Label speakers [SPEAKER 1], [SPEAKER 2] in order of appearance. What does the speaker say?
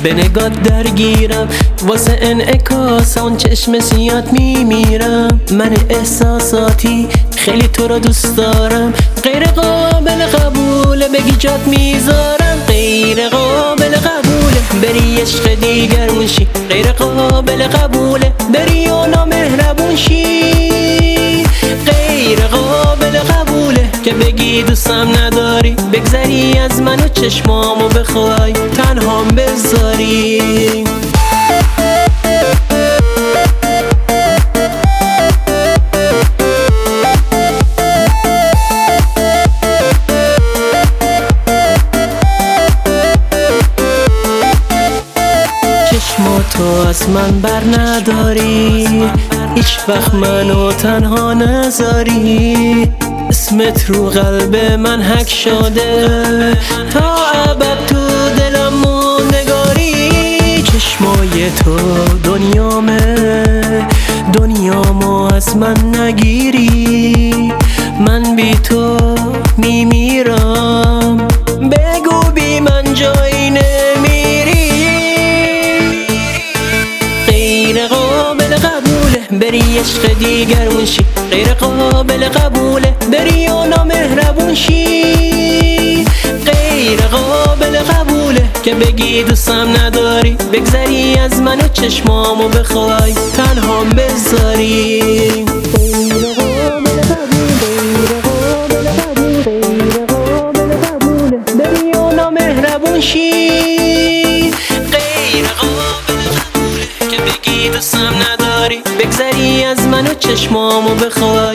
[SPEAKER 1] به نگات درگیرم، واسه انعکاس اون چشم سیات میمیرم. من احساساتی خیلی تو رو دوست دارم، غیر قابل قبوله بگی جات میذارم. غیر قابل قبوله بری عشق دیگرون شی، غیر قابل قبوله بری و نامهربون شی. غیر قابل قبوله که بگی دوستم نداری، بگذری از من و چشمامو بخوای تنهام بذاری. چشماتو از من بر نداری، هیچ وقت منو تنها نذاری. اسمت رو قلب من حک شده، تا ابد تو دلم موندگاری. چشمای تو دنیامو از من نگیری، من بی تو میمیرم، بگو بی من جایی نمیری. غیر قابل قبوله بری عشق دیگرون شی، غیر قابل قبوله بری و نامهربون شی. غیر قابل قبوله که بگی دوستم نداری، بگذری از من و چشمامو بخوای تنهام بذاری. بری و نامهربون شی. غیر قابل قبوله که بگی دوستم نداری، بگذری از من و چشمامو بخوای